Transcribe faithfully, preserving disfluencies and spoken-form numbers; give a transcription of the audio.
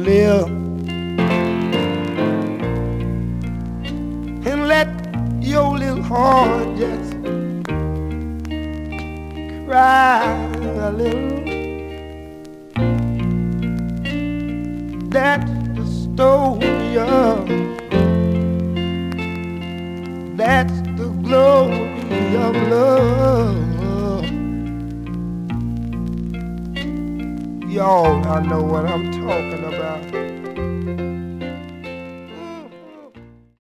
live and let your little heart just cry a little. That's the story of, that's the glory of love. Y'all, I know what I'm talking about.